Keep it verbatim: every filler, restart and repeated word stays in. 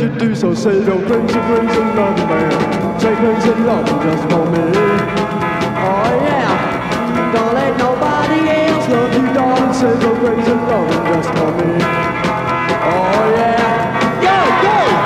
you do so? Say your crazy, crazy love, man. Say crazy love just for me. Oh yeah, don't let nobody else love you, darling. Say your crazy love.